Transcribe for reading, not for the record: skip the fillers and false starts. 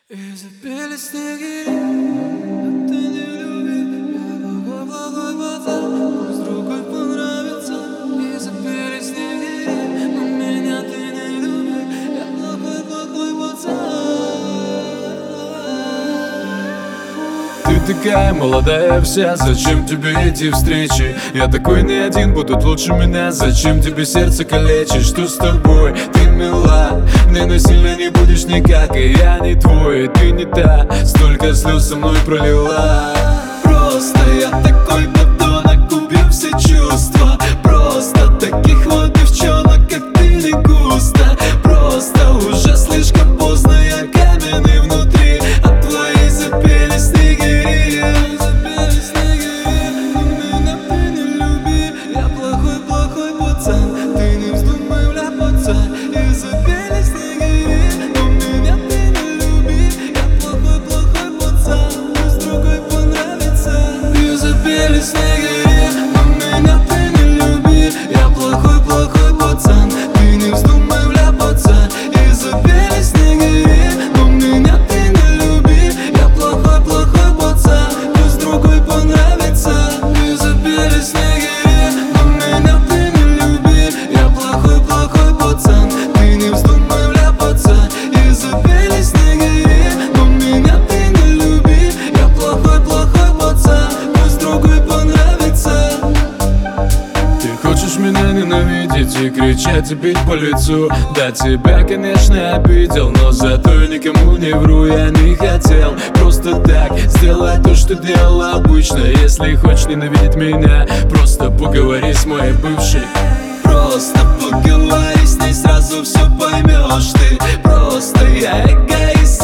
И запели снегири, а ты не люби. Я плохой пацан, пусть другой понравится. И запели снегири, но меня ты не люби. Я плохой пацан. Ты такая молодая вся, зачем тебе эти встречи? Я такой не один, будут лучше меня. Зачем тебе сердце калечить? Что с тобой? Ты мила, мне насильно не будешь никак. И я не твой, ты не та. Столько слез со мной пролила. Просто я такой подонок, убил все чувства. Просто таких вот девчонок, как ты, не густо. Просто уже слишком поздно, я каменный внутри. А твои запели снегири. Запели снегири, но меня ты не люби. Я плохой пацан, ты не вздумай вляпаться. И запели снегири, но меня ты не люби. Я плохой пацан, пусть другой понравится. И запели снегири, но меня ты не люби. Я плохой пацан, ты не вздумай вляпаться. И запели снегири, но меня ты не люби. Я плохой пацан, пусть другой понравится. И запели снегири, но меня ты не люби. Я плохой пацан, ты не вздумай вляпаться. И запели снегири, но меня ты не люби. Я плохой пацан, пусть другой понравится. Ты хочешь меня ненавидеть и кричать и бить по лицу. Да, тебя, конечно, обидел, но зато никому не вру. Я не хотел просто так сделать то, что делал обычно. Если хочешь ненавидеть меня, просто поговори с моей бывшей. Просто поговори с ней, сразу все поймешь ты. Просто я эгоист.